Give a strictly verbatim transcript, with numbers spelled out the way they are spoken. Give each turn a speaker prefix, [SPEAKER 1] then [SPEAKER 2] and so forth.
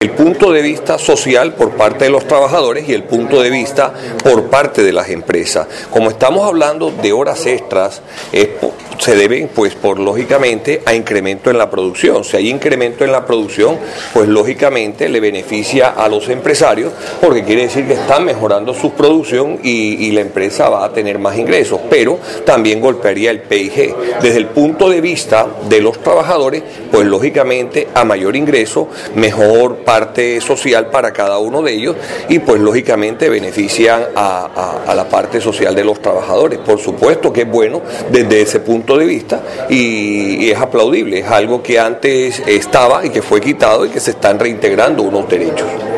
[SPEAKER 1] El punto de vista social por parte de los trabajadores y el punto de vista por parte de las empresas. Como estamos hablando de horas extras, es, se deben, pues, por lógicamente, a incremento en la producción. Si hay incremento en la producción, pues lógicamente le beneficia a los empresarios, porque quiere decir que están mejorando su producción y, y la empresa va a tener más ingresos, pero también golpearía el P I G. Desde el punto de vista de los trabajadores, pues lógicamente a mayor ingreso, mejor parte social para cada uno de ellos y pues lógicamente benefician a, a, a la parte social de los trabajadores. Por supuesto que es bueno desde ese punto de vista y, y es aplaudible, es algo que antes estaba y que fue quitado y que se están reintegrando unos derechos.